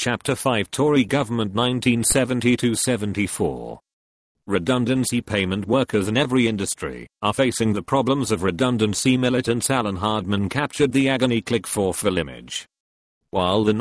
Chapter 5 Tory Government 1970-74. Redundancy payment. Workers in every industry are facing the problems of redundancy. Militant Alan Hardman captured the agony. Click for full image. While the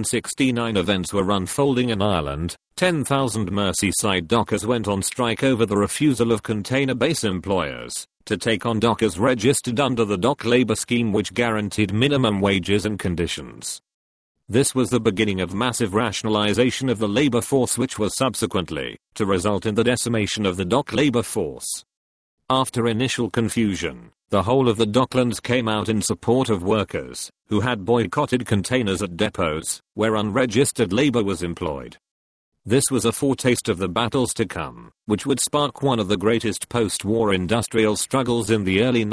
1969 events were unfolding in Ireland, 10,000 Merseyside dockers went on strike over the refusal of container base employers to take on dockers registered under the Dock Labour Scheme, which guaranteed minimum wages and conditions. This was the beginning of massive rationalisation of the labour force, which was subsequently to result in the decimation of the dock labour force. After initial confusion, the whole of the Docklands came out in support of workers who had boycotted containers at depots where unregistered labour was employed. This was a foretaste of the battles to come, which would spark one of the greatest post-war industrial struggles in the early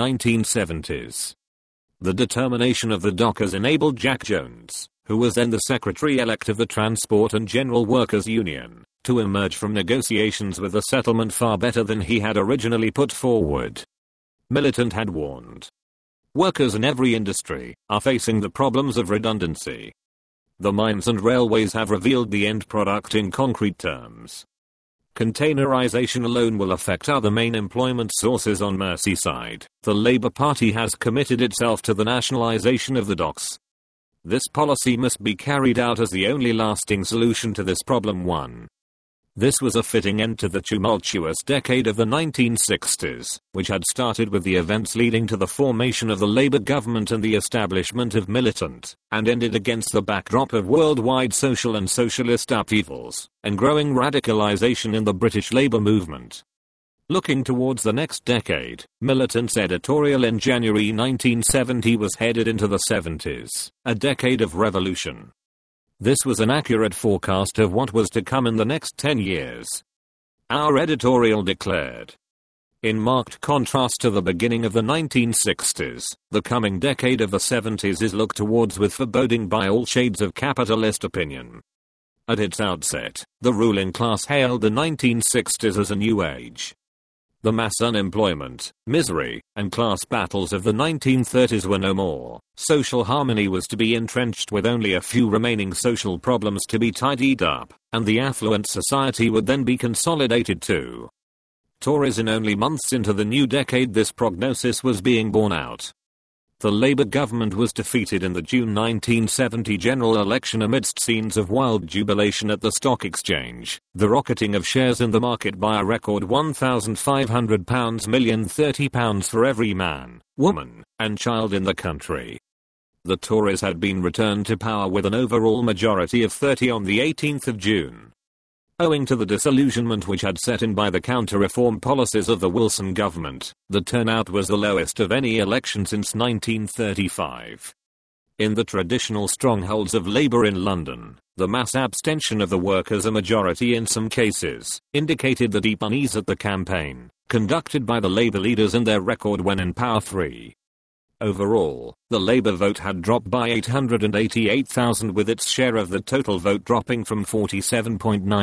1970s. The determination of the dockers enabled Jack Jones, who was then the Secretary-elect of the Transport and General Workers Union, to emerge from negotiations with a settlement far better than he had originally put forward. Militant had warned. Workers in every industry are facing the problems of redundancy. The mines and railways have revealed the end product in concrete terms. Containerization alone will affect other main employment sources on Merseyside. The Labour Party has committed itself to the nationalisation of the docks. This policy must be carried out as the only lasting solution to this problem. 1. This was a fitting end to the tumultuous decade of the 1960s, which had started with the events leading to the formation of the Labour government and the establishment of Militant, and ended against the backdrop of worldwide social and socialist upheavals, and growing radicalisation in the British Labour movement. Looking towards the next decade, Militant's editorial in January 1970 was headed into the 70s, a decade of revolution. This was an accurate forecast of what was to come in the next 10 years. Our editorial declared. In marked contrast to the beginning of the 1960s, the coming decade of the 70s is looked towards with foreboding by all shades of capitalist opinion. At its outset, the ruling class hailed the 1960s as a new age. The mass unemployment, misery, and class battles of the 1930s were no more. Social harmony was to be entrenched with only a few remaining social problems to be tidied up, and the affluent society would then be consolidated too. Tories in only months into the new decade, this prognosis was being borne out. The Labour government was defeated in the June 1970 general election amidst scenes of wild jubilation at the stock exchange, the rocketing of shares in the market by a record £1,500 million, £30 for every man, woman, and child in the country. The Tories had been returned to power with an overall majority of 30 on the 18th of June. Owing to the disillusionment which had set in by the counter-reform policies of the Wilson government, the turnout was the lowest of any election since 1935. In the traditional strongholds of Labour in London, the mass abstention of the workers, a majority in some cases, indicated the deep unease at the campaign conducted by the Labour leaders and their record when in power. 3. Overall, the Labour vote had dropped by 888,000, with its share of the total vote dropping from 47.9% in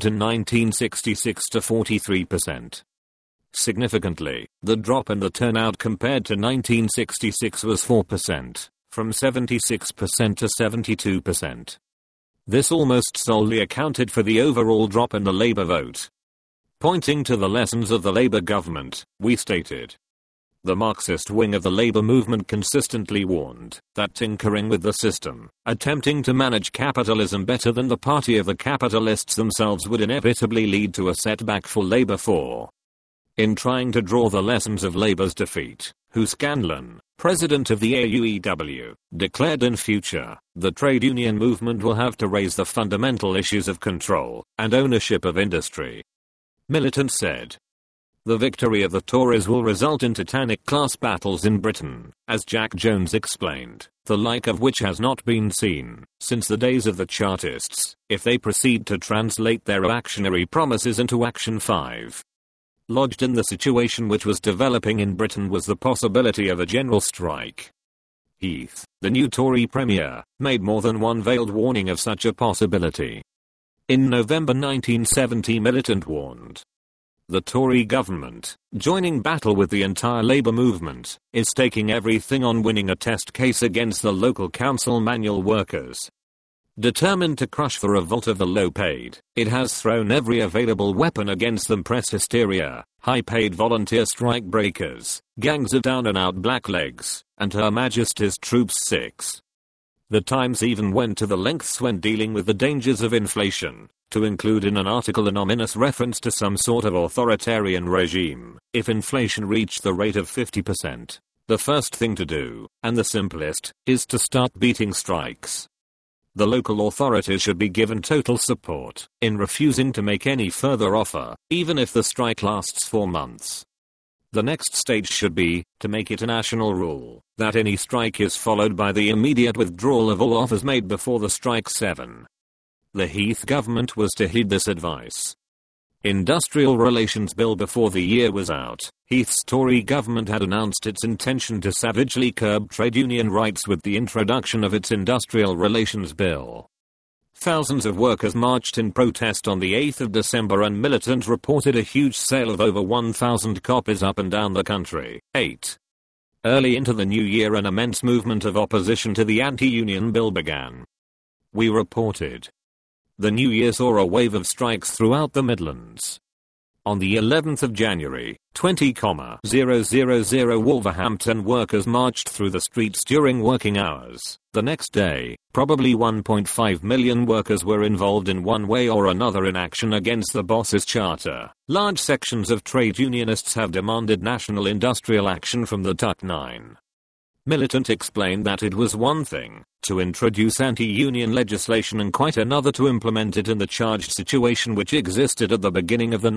1966 to 43%. Significantly, the drop in the turnout compared to 1966 was 4%, from 76% to 72%. This almost solely accounted for the overall drop in the Labour vote. Pointing to the lessons of the Labour government, we stated, the Marxist wing of the Labour movement consistently warned that tinkering with the system, attempting to manage capitalism better than the party of the capitalists themselves, would inevitably lead to a setback for Labour. 4. In trying to draw the lessons of Labour's defeat, Scanlon, president of the AUEW, declared in future, the trade union movement will have to raise the fundamental issues of control and ownership of industry. Militant said, the victory of the Tories will result in titanic class battles in Britain, as Jack Jones explained, the like of which has not been seen since the days of the Chartists, if they proceed to translate their reactionary promises into action. 5. Lodged in the situation which was developing in Britain was the possibility of a general strike. Heath, the new Tory premier, made more than one veiled warning of such a possibility. In November 1970, Militant warned, the Tory government, joining battle with the entire Labour movement, is taking everything on winning a test case against the local council manual workers. Determined to crush the revolt of the low-paid, it has thrown every available weapon against them: press hysteria, high-paid volunteer strike-breakers, gangs of down-and-out blacklegs, and Her Majesty's Troops 6. The Times even went to the lengths when dealing with the dangers of inflation, to include in an article an ominous reference to some sort of authoritarian regime. If inflation reached the rate of 50%, the first thing to do, and the simplest, is to start beating strikes. The local authorities should be given total support in refusing to make any further offer, even if the strike lasts 4 months. The next stage should be to make it a national rule that any strike is followed by the immediate withdrawal of all offers made before the strike. 7. The Heath government was to heed this advice. Industrial Relations Bill. Before the year was out, Heath's Tory government had announced its intention to savagely curb trade union rights with the introduction of its Industrial Relations Bill. Thousands of workers marched in protest on the 8th of December, and Militant reported a huge sale of over 1,000 copies up and down the country. 8. Early into the new year, an immense movement of opposition to the anti-union bill began. We reported. The new year saw a wave of strikes throughout the Midlands. On the 11th of January, 20,000 Wolverhampton workers marched through the streets during working hours. The next day, probably 1.5 million workers were involved in one way or another in action against the Bosses Charter. Large sections of trade unionists have demanded national industrial action from the Tuck 9. Militant explained that it was one thing to introduce anti-union legislation and quite another to implement it in the charged situation which existed at the beginning of the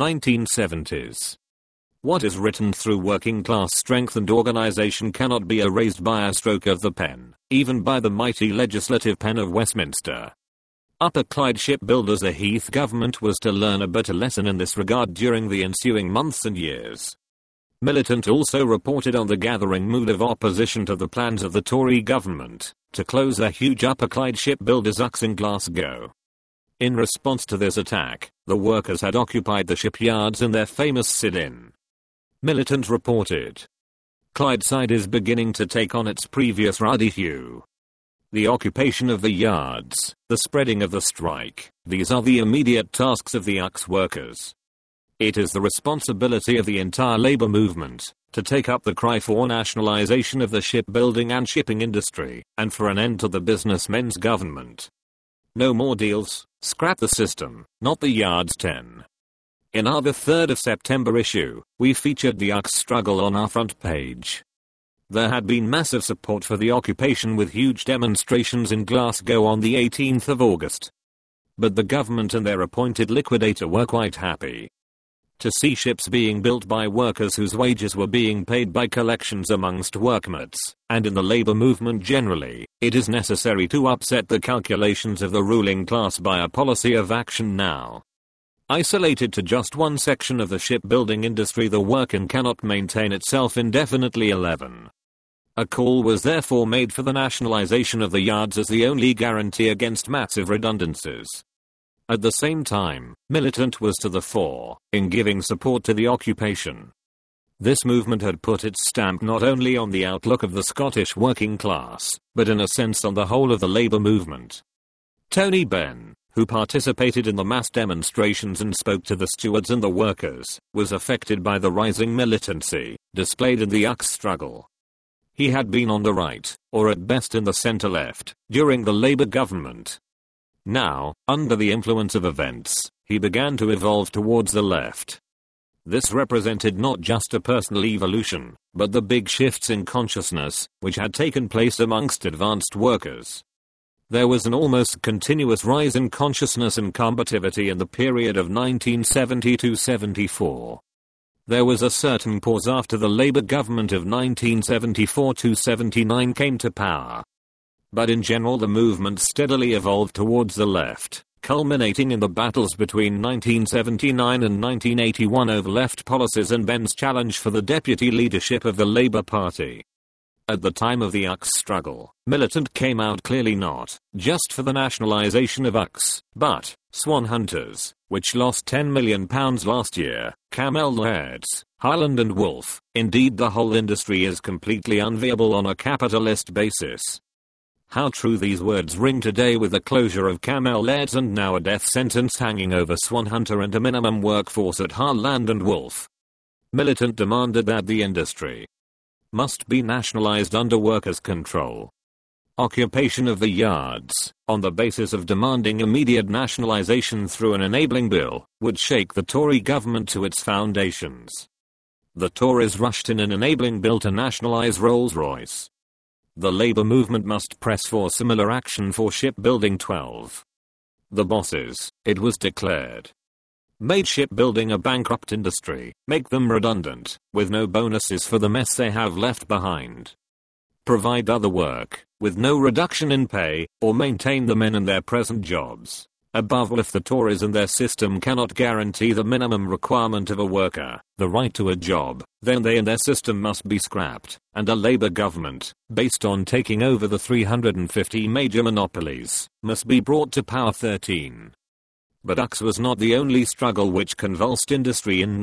1970s. What is written through working class strength and organization cannot be erased by a stroke of the pen, even by the mighty legislative pen of Westminster. Upper Clyde shipbuilders. The Heath government was to learn a bitter lesson in this regard during the ensuing months and years. Militant also reported on the gathering mood of opposition to the plans of the Tory government to close a huge Upper Clyde shipbuilders UCS in Glasgow. In response to this attack, the workers had occupied the shipyards in their famous sit-in. Militant reported. Clydeside is beginning to take on its previous ruddy hue. The occupation of the yards, the spreading of the strike, these are the immediate tasks of the UCS workers. It is the responsibility of the entire labor movement to take up the cry for nationalization of the shipbuilding and shipping industry, and for an end to the businessmen's government. No more deals, scrap the system, not the yards. 10. In our 3rd of September issue, we featured the UCS struggle on our front page. There had been massive support for the occupation with huge demonstrations in Glasgow on the 18th of August. But the government and their appointed liquidator were quite happy to see ships being built by workers whose wages were being paid by collections amongst workmates, and in the labor movement generally, it is necessary to upset the calculations of the ruling class by a policy of action now. Isolated to just one section of the shipbuilding industry, the working cannot maintain itself indefinitely. 11. A call was therefore made for the nationalization of the yards as the only guarantee against massive redundancies. At the same time, Militant was to the fore in giving support to the occupation. This movement had put its stamp not only on the outlook of the Scottish working class, but in a sense on the whole of the labour movement. Tony Benn, who participated in the mass demonstrations and spoke to the stewards and the workers, was affected by the rising militancy displayed in the UCS struggle. He had been on the right, or at best in the centre-left, during the Labour government. Now, under the influence of events, he began to evolve towards the left. This represented not just a personal evolution, but the big shifts in consciousness, which had taken place amongst advanced workers. There was an almost continuous rise in consciousness and combativity in the period of 1970-74. There was a certain pause after the Labour government of 1974-79 came to power. But in general the movement steadily evolved towards the left, culminating in the battles between 1979 and 1981 over left policies and Benn's challenge for the deputy leadership of the Labour Party. At the time of the UCS struggle, Militant came out clearly not just for the nationalisation of UCS, but Swan Hunters, which lost £10 million last year, Camel Lairds, Highland and Wolf. Indeed, the whole industry is completely unviable on a capitalist basis. How true these words ring today with the closure of Camel Aids and now a death sentence hanging over Swan Hunter and a minimum workforce at Harland and Wolff. Militant demanded that the industry must be nationalized under workers' control. Occupation of the yards, on the basis of demanding immediate nationalization through an enabling bill, would shake the Tory government to its foundations. The Tories rushed in an enabling bill to nationalize Rolls-Royce. The Labour movement must press for similar action for shipbuilding. 12. The bosses, it was declared, made shipbuilding a bankrupt industry, make them redundant, with no bonuses for the mess they have left behind. Provide other work, with no reduction in pay, or maintain the men in their present jobs. Above all, if the Tories and their system cannot guarantee the minimum requirement of a worker, the right to a job, then they and their system must be scrapped, and a Labour government, based on taking over the 350 major monopolies, must be brought to power. 13. But UX was not the only struggle which convulsed industry in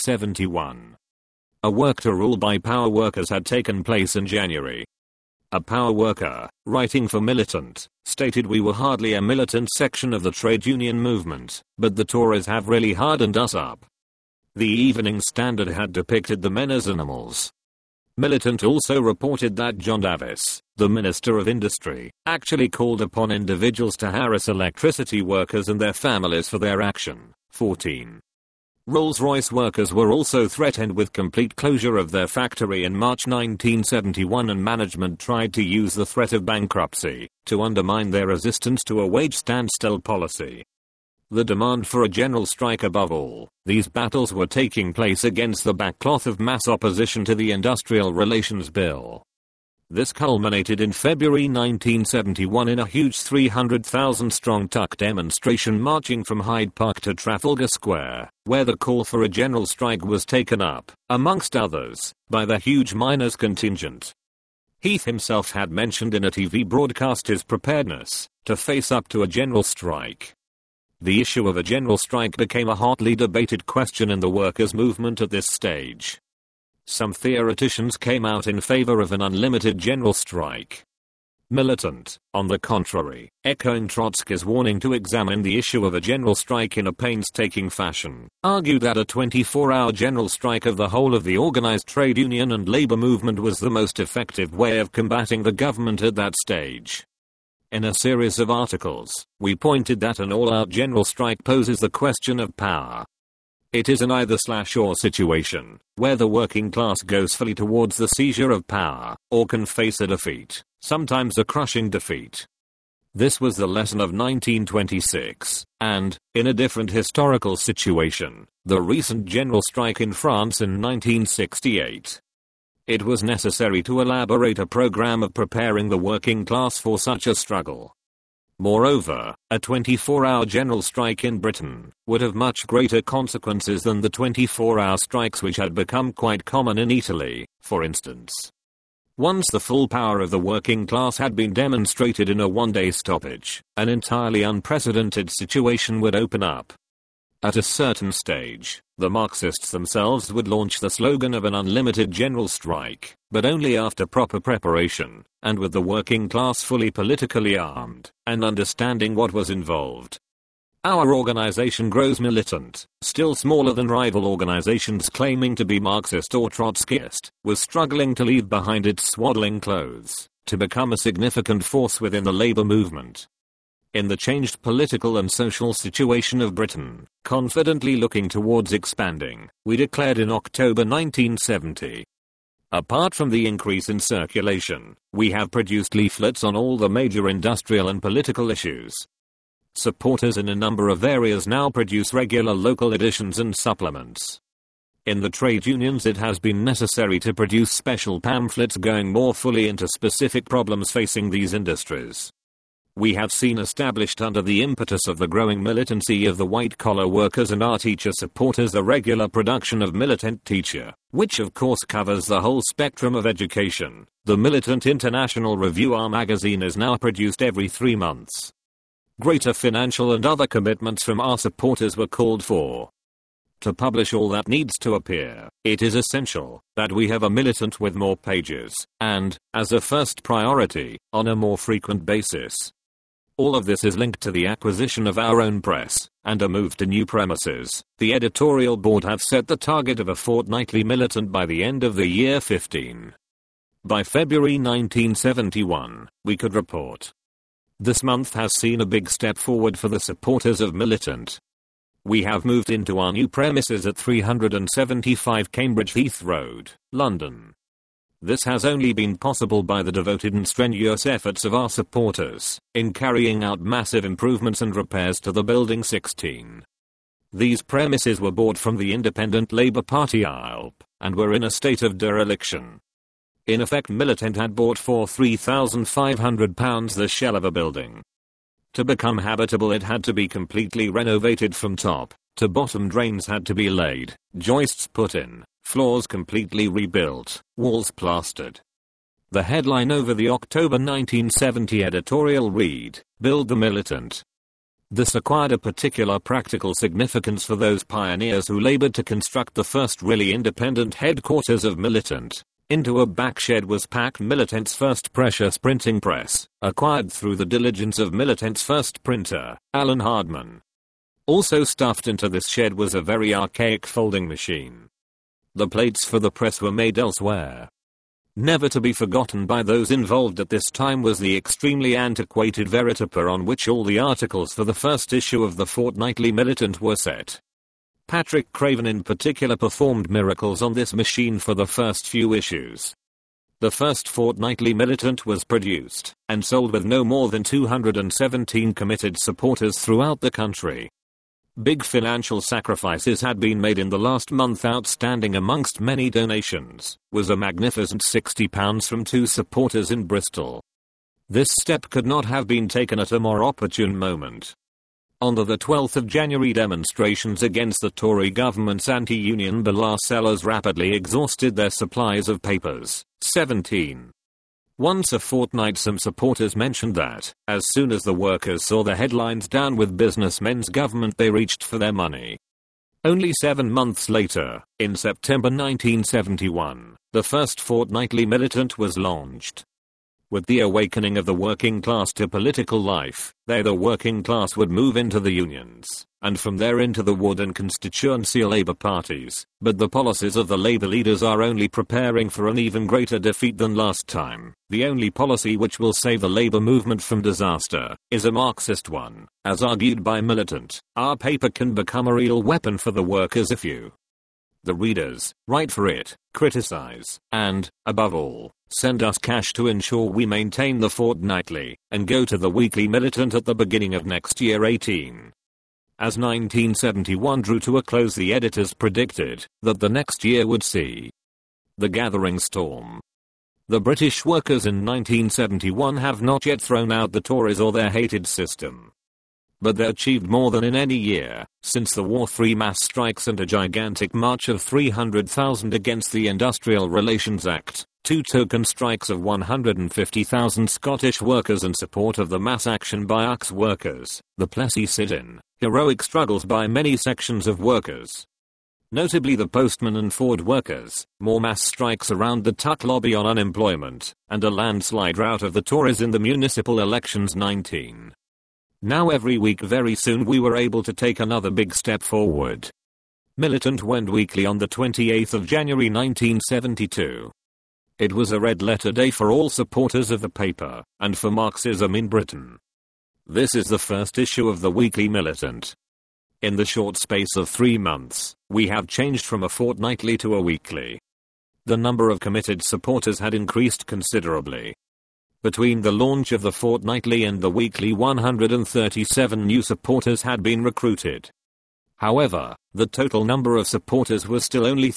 1971. A work to rule by power workers had taken place in January. A power worker, writing for Militant, stated, "We were hardly a militant section of the trade union movement, but the Tories have really hardened us up." The Evening Standard had depicted the men as animals. Militant also reported that John Davis, the Minister of Industry, actually called upon individuals to harass electricity workers and their families for their action. 14. Rolls-Royce workers were also threatened with complete closure of their factory in March 1971, and management tried to use the threat of bankruptcy to undermine their resistance to a wage standstill policy. The demand for a general strike above all, these battles were taking place against the backcloth of mass opposition to the Industrial Relations Bill. This culminated in February 1971 in a huge 300,000-strong TUC demonstration marching from Hyde Park to Trafalgar Square, where the call for a general strike was taken up, amongst others, by the huge miners' contingent. Heath himself had mentioned in a TV broadcast his preparedness to face up to a general strike. The issue of a general strike became a hotly debated question in the workers' movement at this stage. Some theoreticians came out in favor of an unlimited general strike. Militant, on the contrary, echoing Trotsky's warning to examine the issue of a general strike in a painstaking fashion, argued that a 24-hour general strike of the whole of the organized trade union and labor movement was the most effective way of combating the government at that stage. In a series of articles, we pointed that an all-out general strike poses the question of power. It is an either/or situation, where the working class goes fully towards the seizure of power, or can face a defeat, sometimes a crushing defeat. This was the lesson of 1926, and, in a different historical situation, the recent general strike in France in 1968. It was necessary to elaborate a program of preparing the working class for such a struggle. Moreover, a 24-hour general strike in Britain would have much greater consequences than the 24-hour strikes which had become quite common in Italy, for instance. Once the full power of the working class had been demonstrated in a one-day stoppage, an entirely unprecedented situation would open up. At a certain stage, the Marxists themselves would launch the slogan of an unlimited general strike, but only after proper preparation, and with the working class fully politically armed, and understanding what was involved. Our organization grows militant, still smaller than rival organizations claiming to be Marxist or Trotskyist, was struggling to leave behind its swaddling clothes, to become a significant force within the labor movement. In the changed political and social situation of Britain, confidently looking towards expanding, we declared in October 1970. Apart from the increase in circulation, we have produced leaflets on all the major industrial and political issues. Supporters in a number of areas now produce regular local editions and supplements. In the trade unions, it has been necessary to produce special pamphlets going more fully into specific problems facing these industries. We have seen established under the impetus of the growing militancy of the white-collar workers and our teacher supporters a regular production of Militant Teacher, which of course covers the whole spectrum of education. The Militant International Review, our magazine, is now produced every 3 months. Greater financial and other commitments from our supporters were called for. To publish all that needs to appear, it is essential that we have a militant with more pages, and, as a first priority, on a more frequent basis. All of this is linked to the acquisition of our own press, and a move to new premises. The editorial board have set the target of a fortnightly militant by the end of the year 15. By February 1971, we could report. This month has seen a big step forward for the supporters of Militant. We have moved into our new premises at 375 Cambridge Heath Road, London. This has only been possible by the devoted and strenuous efforts of our supporters in carrying out massive improvements and repairs to the Building 16. These premises were bought from the Independent Labour Party ILP and were in a state of dereliction. In effect, Militant had bought for £3,500 the shell of a building. To become habitable, it had to be completely renovated from top to bottom. Drains had to be laid, joists put in, floors completely rebuilt, walls plastered. The headline over the October 1970 editorial read, "Build the Militant." This acquired a particular practical significance for those pioneers who labored to construct the first really independent headquarters of Militant. Into a back shed was packed Militant's first pressure printing press, acquired through the diligence of Militant's first printer, Alan Hardman. Also stuffed into this shed was a very archaic folding machine. The plates for the press were made elsewhere. Never to be forgotten by those involved at this time was the extremely antiquated Veritapur on which all the articles for the first issue of the Fortnightly Militant were set. Patrick Craven in particular performed miracles on this machine for the first few issues. The first Fortnightly Militant was produced and sold with no more than 217 committed supporters throughout the country. Big financial sacrifices had been made in the last month. Outstanding amongst many donations was a magnificent £60 from 2 supporters in Bristol. This step could not have been taken at a more opportune moment. On the 12th of January, demonstrations against the Tory government's anti-union bill sellers rapidly exhausted their supplies of papers. 17. Once a fortnight, some supporters mentioned that, as soon as the workers saw the headlines down with businessmen's government, they reached for their money. Only 7 months later, in September 1971, the first Fortnightly Militant was launched. With the awakening of the working class to political life, the working class would move into the unions, and from there into the Wood and constituency Labour parties, but the policies of the Labour leaders are only preparing for an even greater defeat than last time. The only policy which will save the Labour movement from disaster is a Marxist one, as argued by Militant. Our paper can become a real weapon for the workers if you, the readers, write for it, criticize, and, above all, send us cash to ensure we maintain the Fortnightly, and go to the Weekly Militant at the beginning of next year 18. As 1971 drew to a close, the editors predicted that the next year would see the gathering storm. The British workers in 1971 have not yet thrown out the Tories or their hated system. But they achieved more than in any year since the war: 3 mass strikes and a gigantic march of 300,000 against the Industrial Relations Act, 2 token strikes of 150,000 Scottish workers in support of the mass action by UX workers, the Plessy sit-in, heroic struggles by many sections of workers, notably the postman and Ford workers, more mass strikes around the Tuck lobby on unemployment, and a landslide rout of the Tories in the municipal elections 19. Now every week very soon we were able to take another big step forward. Militant went weekly on the 28th of January 1972. It was a red letter day for all supporters of the paper, and for Marxism in Britain. This is the first issue of the Weekly Militant. In the short space of 3 months, we have changed from a fortnightly to a weekly. The number of committed supporters had increased considerably. Between the launch of the fortnightly and the weekly, 137 new supporters had been recruited. However, the total number of supporters was still only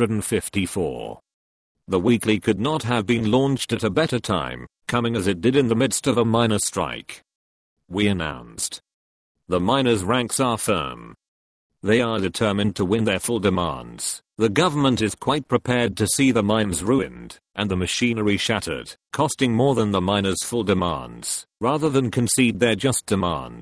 354. The weekly could not have been launched at a better time, coming as it did in the midst of a miners' strike. We announced. The miners' ranks are firm. They are determined to win their full demands. The government is quite prepared to see the mines ruined, and the machinery shattered, costing more than the miners' full demands. Rather than concede their just demands,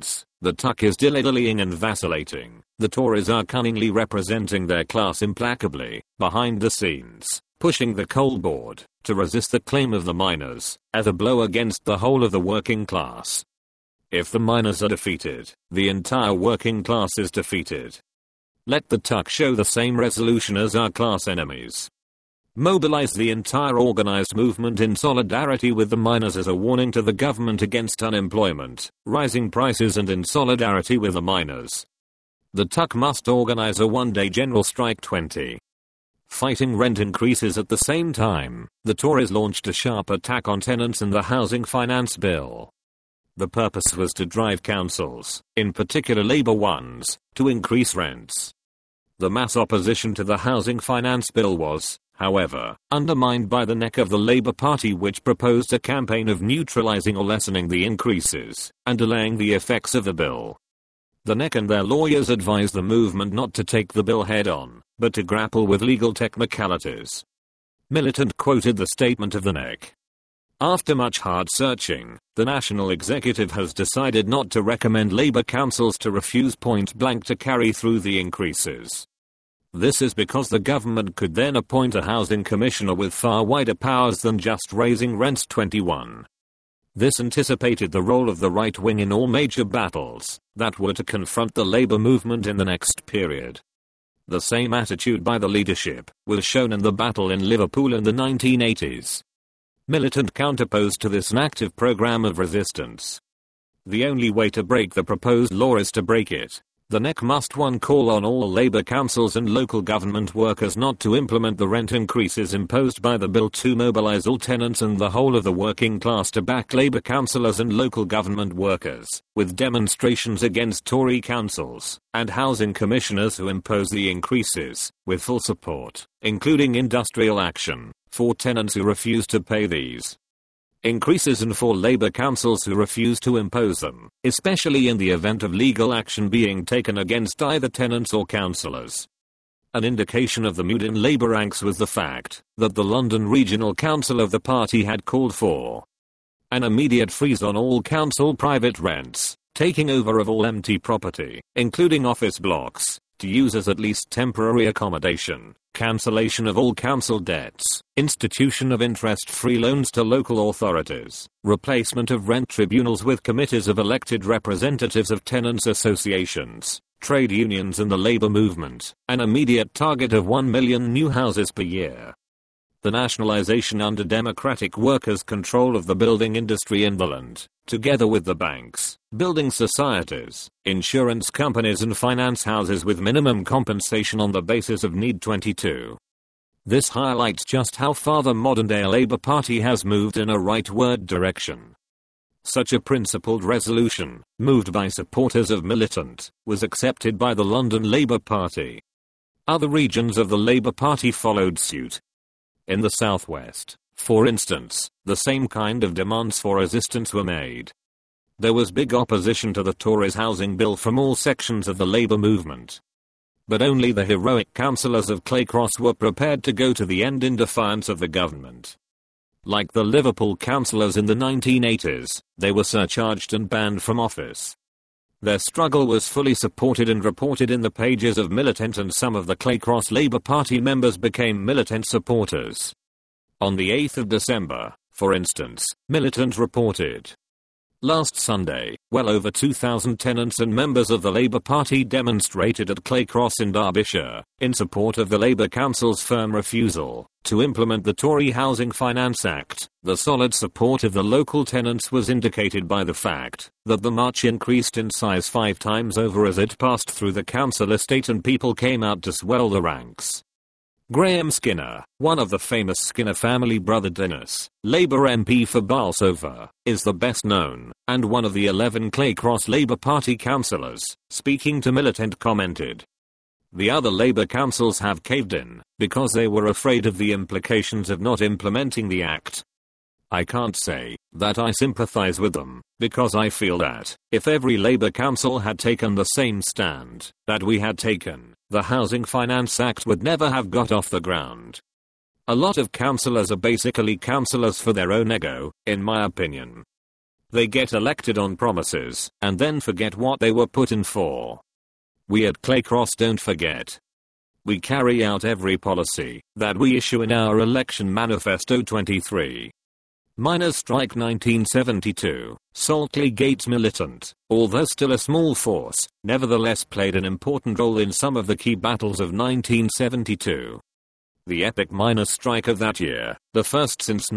The tuck is dilly-dallying and vacillating. The Tories are cunningly representing their class implacably, behind the scenes, pushing the coal board to resist the claim of the miners as a blow against the whole of the working class. If the miners are defeated, the entire working class is defeated. Let the tuck show the same resolution as our class enemies. Mobilize the entire organized movement in solidarity with the miners as a warning to the government against unemployment, rising prices, and in solidarity with the miners. The tuck must organize a one-day general strike. 20. Fighting rent increases. At the same time, the Tories launched a sharp attack on tenants and the Housing Finance Bill. The purpose was to drive councils, in particular Labour ones, to increase rents. The mass opposition to the Housing Finance Bill was, however, undermined by the neck of the Labour Party, which proposed a campaign of neutralising or lessening the increases and delaying the effects of the bill. The neck and their lawyers advised the movement not to take the bill head-on, but to grapple with legal technicalities. Militant quoted the statement of the neck. After much hard searching, the National Executive has decided not to recommend Labour councils to refuse point blank to carry through the increases. This is because the government could then appoint a housing commissioner with far wider powers than just raising rents. 21. This anticipated the role of the right wing in all major battles that were to confront the Labour movement in the next period. The same attitude by the leadership was shown in the battle in Liverpool in the 1980s. Militant counterposed to this an active program of resistance. The only way to break the proposed law is to break it. The neck must 1. Call on all Labour councils and local government workers not to implement the rent increases imposed by the bill. 2. Mobilise all tenants and the whole of the working class to back Labour councillors and local government workers, with demonstrations against Tory councils and housing commissioners who impose the increases, with full support, including industrial action, for tenants who refuse to pay these increases and for Labour councils who refuse to impose them, especially in the event of legal action being taken against either tenants or councillors. An indication of the mood in Labour ranks was the fact that the London Regional Council of the party had called for an immediate freeze on all council private rents, taking over of all empty property, including office blocks, to use as at least temporary accommodation, cancellation of all council debts, institution of interest-free loans to local authorities, replacement of rent tribunals with committees of elected representatives of tenants' associations, trade unions and the Labour movement, an immediate target of 1 million new houses per year. The nationalisation under democratic workers' control of the building industry in the land, together with the banks, building societies, insurance companies and finance houses with minimum compensation on the basis of need. 22. This highlights just how far the modern-day Labour Party has moved in a rightward direction. Such a principled resolution, moved by supporters of Militant, was accepted by the London Labour Party. Other regions of the Labour Party followed suit. In the southwest, for instance, the same kind of demands for resistance were made. There was big opposition to the Tories' housing bill from all sections of the Labour movement. But only the heroic councillors of Claycross were prepared to go to the end in defiance of the government. Like the Liverpool councillors in the 1980s, they were surcharged and banned from office. Their struggle was fully supported and reported in the pages of Militant, and some of the Claycross Labour Party members became Militant supporters. On the 8th of December, for instance, Militant reported, "Last Sunday, well over 2,000 tenants and members of the Labour Party demonstrated at Claycross in Derbyshire, in support of the Labour Council's firm refusal to implement the Tory Housing Finance Act. The solid support of the local tenants was indicated by the fact that the march increased in size 5 times over as it passed through the council estate and people came out to swell the ranks." Graham Skinner, one of the famous Skinner family brother Dennis, Labour MP for Bolsover, is the best known, and one of the 11 Claycross Labour Party councillors, speaking to Militant, commented, "The other Labour councils have caved in, because they were afraid of the implications of not implementing the act. I can't say that I sympathise with them, because I feel that, if every Labour council had taken the same stand that we had taken, the Housing Finance Act would never have got off the ground. A lot of councillors are basically councillors for their own ego, in my opinion. They get elected on promises and then forget what they were put in for. We at Claycross don't forget. We carry out every policy that we issue in our election manifesto 23. Miners' strike 1972. Saltley Gates militant, although still a small force, nevertheless played an important role in some of the key battles of 1972. The epic miners' strike of that year, the first since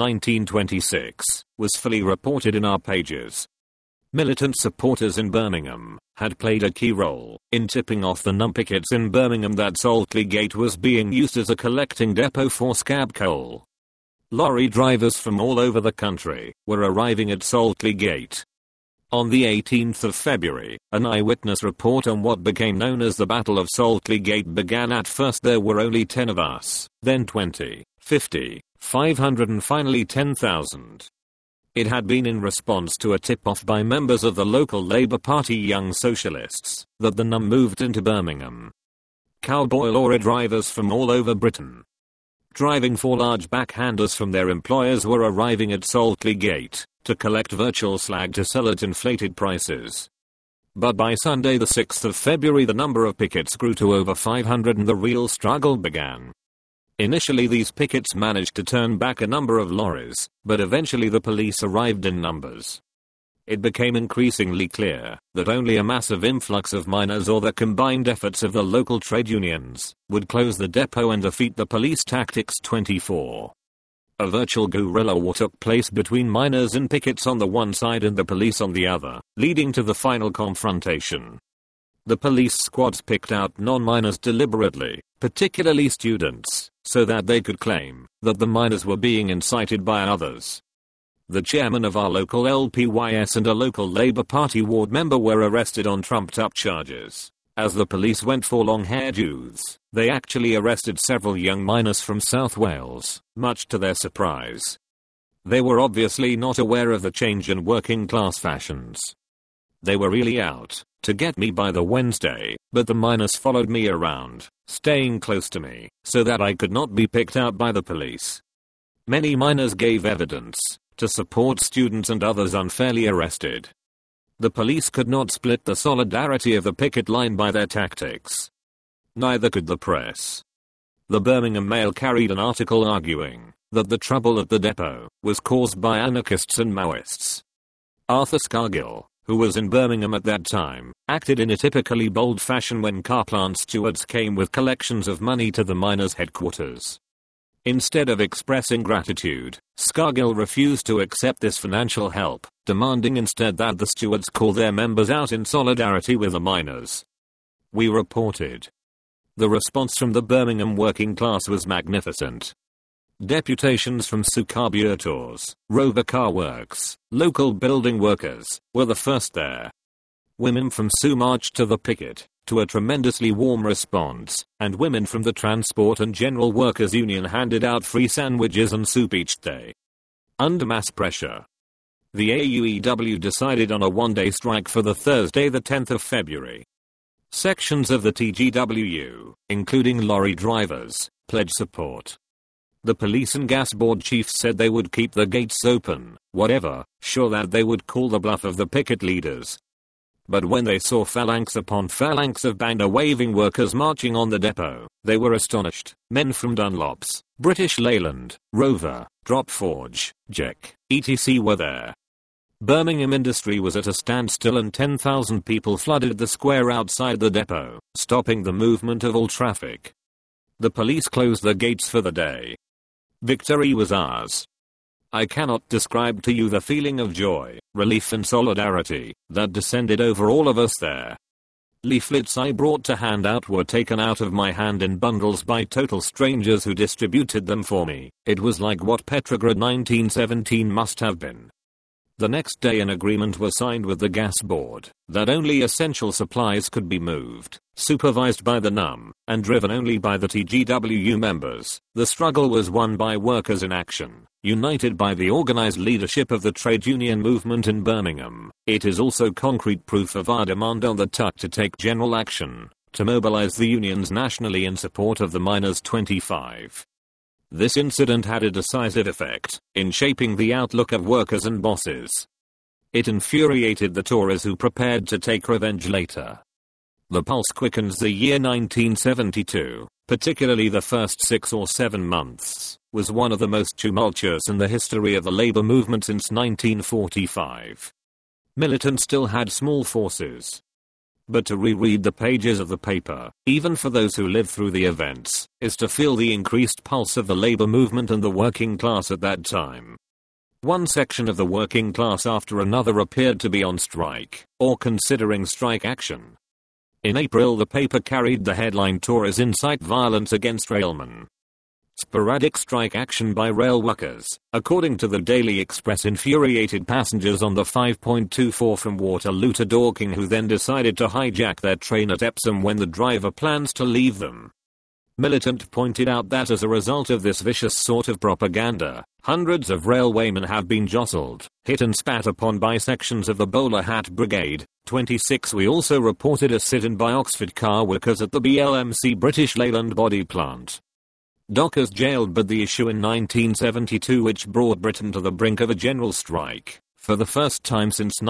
1926, was fully reported in our pages. Militant supporters in Birmingham had played a key role in tipping off the numpickets in Birmingham that Saltley Gate was being used as a collecting depot for scab coal. Lorry drivers from all over the country were arriving at Saltley Gate. On the 18th of February, an eyewitness report on what became known as the Battle of Saltley Gate began. At first there were only 10 of us, then 20, 50, 500 and finally 10,000. It had been in response to a tip-off by members of the local Labour Party Young Socialists that the NUM moved into Birmingham. Cowboy lorry drivers from all over Britain, driving for large backhanders from their employers, were arriving at Saltley Gate to collect virtual slag to sell at inflated prices. But by Sunday the 6th of February the number of pickets grew to over 500 and the real struggle began. Initially these pickets managed to turn back a number of lorries, but eventually the police arrived in numbers. It became increasingly clear that only a massive influx of miners or the combined efforts of the local trade unions would close the depot and defeat the police tactics 24. A virtual guerrilla war took place between miners and pickets on the one side and the police on the other, leading to the final confrontation. The police squads picked out non-miners deliberately, particularly students, so that they could claim that the miners were being incited by others. The chairman of our local LPYS and a local Labour Party ward member were arrested on trumped-up charges. As the police went for long-haired youths, they actually arrested several young miners from South Wales, much to their surprise. They were obviously not aware of the change in working-class fashions. They were really out to get me by the Wednesday, but the miners followed me around, staying close to me, so that I could not be picked out by the police. Many miners gave evidence to support students and others unfairly arrested. The police could not split the solidarity of the picket line by their tactics. Neither could the press. The Birmingham Mail carried an article arguing that the trouble at the depot was caused by anarchists and Maoists. Arthur Scargill, who was in Birmingham at that time, acted in a typically bold fashion when car plant stewards came with collections of money to the miners' headquarters. Instead of expressing gratitude, Scargill refused to accept this financial help, demanding instead that the stewards call their members out in solidarity with the miners. We reported. The response from the Birmingham working class was magnificent. Deputations from Sucarburators, Rover Car Works, local building workers, were the first there. Women from Sue marched to the picket, to a tremendously warm response, and women from the Transport and General Workers Union handed out free sandwiches and soup each day. Under mass pressure, the AUEW decided on a one-day strike for the Thursday the 10th of February. Sections of the TGWU, including lorry drivers, pledged support. The police and gas board chiefs said they would keep the gates open, whatever, sure that they would call the bluff of the picket leaders. But when they saw phalanx upon phalanx of banner-waving workers marching on the depot, they were astonished. Men from Dunlops, British Leyland, Rover, Dropforge, Jack, etc. were there. Birmingham industry was at a standstill and 10,000 people flooded the square outside the depot, stopping the movement of all traffic. The police closed the gates for the day. Victory was ours. I cannot describe to you the feeling of joy, relief and solidarity that descended over all of us there. Leaflets I brought to hand out were taken out of my hand in bundles by total strangers who distributed them for me. It was like what Petrograd 1917 must have been. The next day an agreement was signed with the gas board that only essential supplies could be moved, supervised by the NUM, and driven only by the TGWU members. The struggle was won by workers in action, united by the organized leadership of the trade union movement in Birmingham. It is also concrete proof of our demand on the TUC to take general action, to mobilize the unions nationally in support of the miners 25. This incident had a decisive effect in shaping the outlook of workers and bosses. It infuriated the Tories, who prepared to take revenge later. The pulse quickens. The year 1972, particularly the first 6 or 7 months, was one of the most tumultuous in the history of the labor movement since 1945. Militants still had small forces. But to reread the pages of the paper, even for those who lived through the events, is to feel the increased pulse of the labor movement and the working class at that time. One section of the working class after another appeared to be on strike, or considering strike action. In April, the paper carried the headline, "Tories incite violence against railmen." Sporadic strike action by rail workers, according to the Daily Express, infuriated passengers on the 5.24 from Waterloo to Dorking, who then decided to hijack their train at Epsom when the driver plans to leave them. Militant pointed out that as a result of this vicious sort of propaganda, hundreds of railwaymen have been jostled, hit and spat upon by sections of the bowler hat brigade. 26 We also reported a sit-in by Oxford car workers at the BLMC British Leyland body plant. Dockers jailed. But the issue in 1972, which brought Britain to the brink of a general strike, for the first time since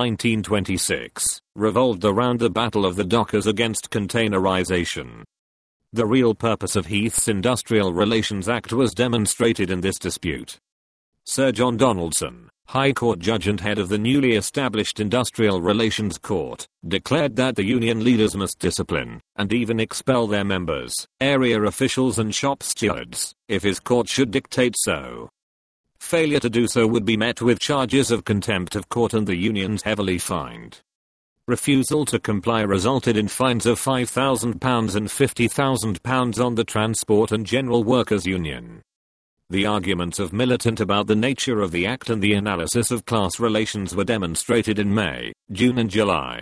1926, revolved around the battle of the dockers against containerization. The real purpose of Heath's Industrial Relations Act was demonstrated in this dispute. Sir John Donaldson, High Court judge and head of the newly established Industrial Relations Court, declared that the union leaders must discipline, and even expel their members, area officials and shop stewards, if his court should dictate so. Failure to do so would be met with charges of contempt of court and the unions heavily fined. Refusal to comply resulted in fines of £5,000 and £50,000 on the Transport and General Workers Union. The arguments of Militant about the nature of the Act and the analysis of class relations were demonstrated in May, June and July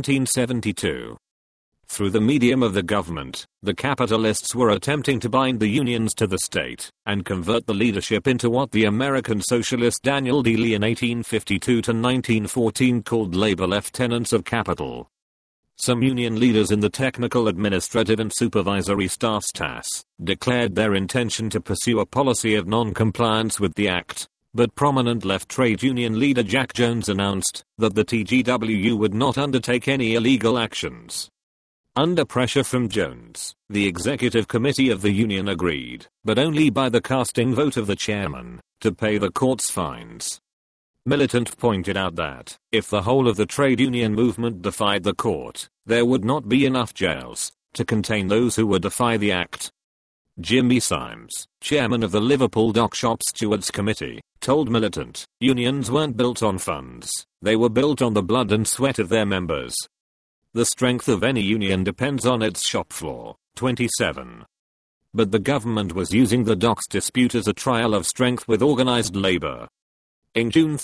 1972. Through the medium of the government, the capitalists were attempting to bind the unions to the state, and convert the leadership into what the American socialist Daniel D. Lee in 1852 to 1914 called labor lieutenants of capital. Some union leaders in the technical, administrative and supervisory staffs (TAS) declared their intention to pursue a policy of non-compliance with the Act, but prominent left trade union leader Jack Jones announced that the TGWU would not undertake any illegal actions. Under pressure from Jones, the executive committee of the union agreed, but only by the casting vote of the chairman, to pay the court's fines. Militant pointed out that, if the whole of the trade union movement defied the court, there would not be enough jails to contain those who would defy the Act. Jimmy Symes, chairman of the Liverpool Dock Shop Stewards Committee, told Militant, unions weren't built on funds, they were built on the blood and sweat of their members. The strength of any union depends on its shop floor. 27. But the government was using the docks dispute as a trial of strength with organized labor. In June,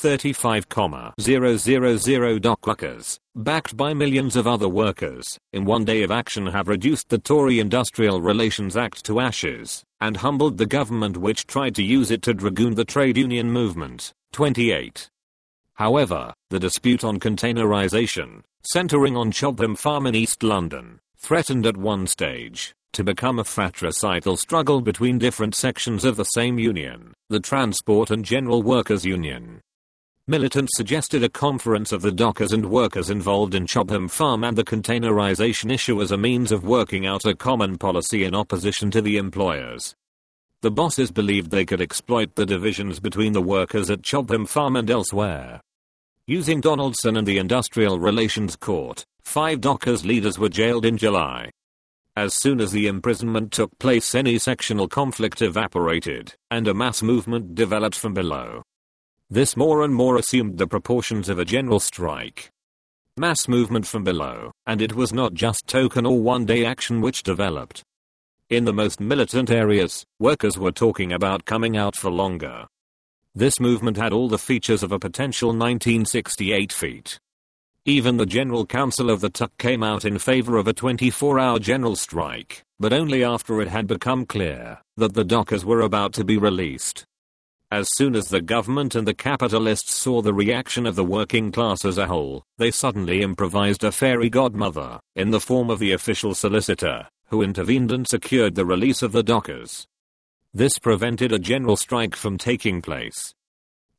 35,000 dock workers, backed by millions of other workers, in one day of action have reduced the Tory Industrial Relations Act to ashes, and humbled the government which tried to use it to dragoon the trade union movement. 28. However, the dispute on containerization, centering on Chobham Farm in East London, threatened at one stage to become a fratricidal struggle between different sections of the same union, the Transport and General Workers Union. Militant suggested a conference of the dockers and workers involved in Chobham Farm and the containerization issue as a means of working out a common policy in opposition to the employers. The bosses believed they could exploit the divisions between the workers at Chobham Farm and elsewhere. Using Donaldson and the Industrial Relations Court, 5 dockers leaders were jailed in July. As soon as the imprisonment took place, any sectional conflict evaporated, and a mass movement developed from below. This more and more assumed the proportions of a general strike. Mass movement from below, and it was not just token or one-day action which developed. In the most militant areas, workers were talking about coming out for longer. This movement had all the features of a potential 1968 feat. Even the General Council of the TUC came out in favor of a 24-hour general strike, but only after it had become clear that the dockers were about to be released. As soon as the government and the capitalists saw the reaction of the working class as a whole, they suddenly improvised a fairy godmother, in the form of the official solicitor, who intervened and secured the release of the dockers. This prevented a general strike from taking place.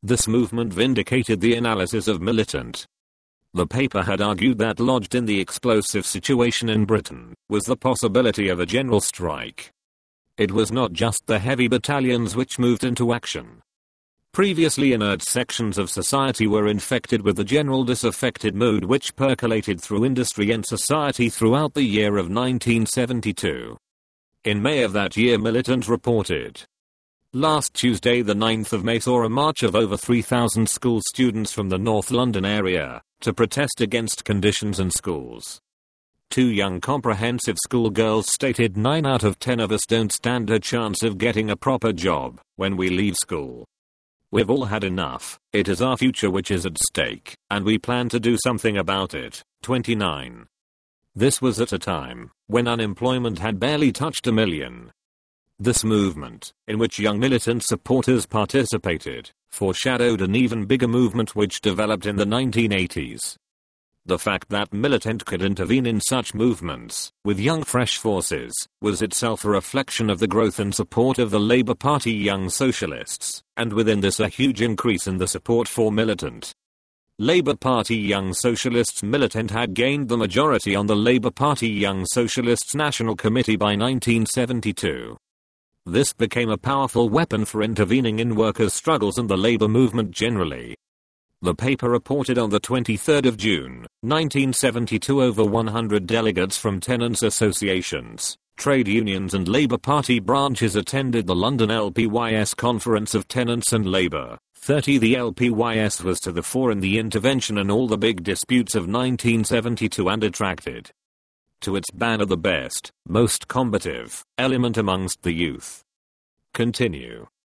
This movement vindicated the analysis of Militant. The paper had argued that lodged in the explosive situation in Britain was the possibility of a general strike. It was not just the heavy battalions which moved into action. Previously inert sections of society were infected with the general disaffected mood which percolated through industry and society throughout the year of 1972. In May of that year, Militant reported, "Last Tuesday the 9th of May saw a march of over 3,000 school students from the North London area to protest against conditions in schools. 2 young comprehensive school girls stated 9 out of 10 of us don't stand a chance of getting a proper job when we leave school. We've all had enough. It is our future which is at stake, and we plan to do something about it." 29. This was at a time when unemployment had barely touched 1 million. This movement, in which young militant supporters participated, foreshadowed an even bigger movement which developed in the 1980s. The fact that Militant could intervene in such movements, with young fresh forces, was itself a reflection of the growth and support of the Labour Party Young Socialists, and within this a huge increase in the support for Militant. Labour Party Young Socialists Militant had gained the majority on the Labour Party Young Socialists National Committee by 1972. This became a powerful weapon for intervening in workers' struggles and the labour movement generally. The paper reported on the 23rd of June, 1972 over 100 delegates from tenants' associations, trade unions and Labour Party branches attended the London LPYS Conference of Tenants and Labour. 30 The LPYS was to the fore in the intervention in all the big disputes of 1972 and attracted to its banner the best, most combative element amongst the youth. Continue.